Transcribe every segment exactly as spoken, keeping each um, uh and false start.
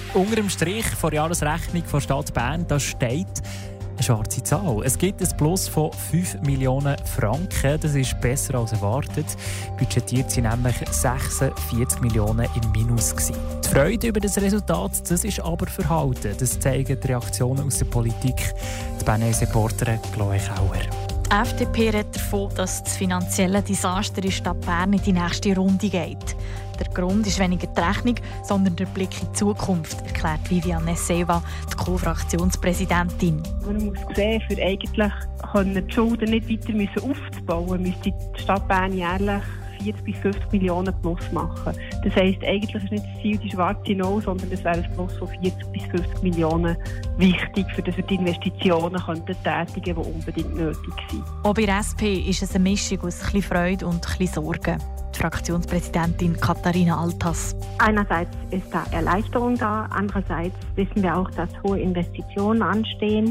Unter dem Strich vor Jahresrechnung der Stadt Bern da steht eine schwarze Zahl. Es gibt ein Plus von fünf Millionen Franken. Das ist besser als erwartet. Budgetiert sind nämlich sechsundvierzig Millionen im Minus gewesen. Die Freude über das Resultat, das ist aber verhalten. Das zeigen die Reaktionen aus der Politik. Die Berner-Reporterin Chloe Kauer. Die F D P redet davon, dass das finanzielle Desaster in Stadt Bern in die nächste Runde geht. Der Grund ist weniger die Rechnung, sondern der Blick in die Zukunft, erklärt Viviane Neseva, die Co-Fraktionspräsidentin. Man muss sehen, für eigentlich können die Schulden nicht weiter aufbauen, müsste die Stadt Bern jährlich vierzig bis fünfzig Millionen plus machen. Das heisst, eigentlich ist nicht das Ziel die schwarze Null, sondern es wäre ein Plus von vierzig bis fünfzig Millionen wichtig, für dass wir die Investitionen könnten tätigen, die unbedingt nötig sind. Auch bei der S P ist es eine Mischung aus ein bisschen Freude und ein bisschen Sorgen. Die Fraktionspräsidentin Katharina Altas. Einerseits ist da Erleichterung da, andererseits wissen wir auch, dass hohe Investitionen anstehen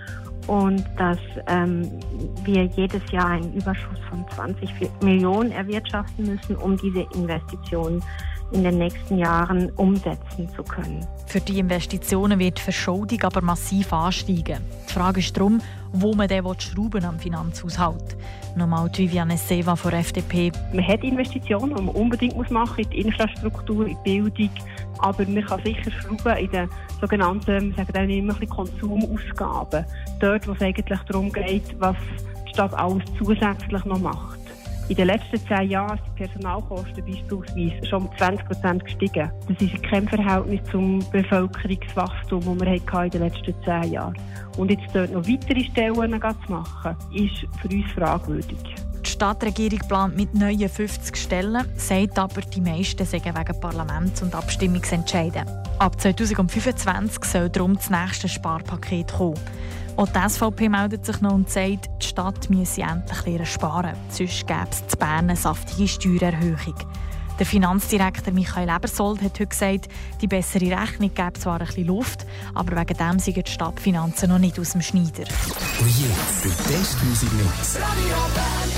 und dass ähm, wir jedes Jahr einen Überschuss von zwanzig Millionen erwirtschaften müssen, um diese Investitionen in den nächsten Jahren umsetzen zu können. Für die Investitionen wird die Verschuldung aber massiv ansteigen. Die Frage ist darum, wo man den schrauben am Finanzhaushalt. Nochmal Viviane Neseva von der F D P. Man hat Investitionen, die man unbedingt machen muss, in die Infrastruktur, in die Bildung. Aber man kann sicher schrauben in den sogenannten, wir sagen dann immer ein bisschen Konsumausgaben. Dort, wo es eigentlich darum geht, was die Stadt alles zusätzlich noch macht. In den letzten zehn Jahren sind die Personalkosten beispielsweise schon um zwanzig Prozent gestiegen. Das ist kein Verhältnis zum Bevölkerungswachstum, das wir in den letzten zehn Jahren hatten. Und jetzt dort noch weitere Stellen zu machen, ist für uns fragwürdig. Die Stadtregierung plant mit neuen fünfzig Stellen, sagt aber, die meisten seien wegen Parlaments- und Abstimmungsentscheiden. Ab zwanzig fünfundzwanzig soll darum das nächste Sparpaket kommen. Auch die S V P meldet sich noch und sagt, die Stadt müsse endlich lernen sparen. Sonst gäbe es in Bern eine saftige Steuererhöhung. Der Finanzdirektor Michael Ebersold hat heute gesagt, die bessere Rechnung gäbe zwar ein bisschen Luft, aber wegen dem sind die Stadtfinanzen noch nicht aus dem Schneider. Und jetzt der beste Musikmix.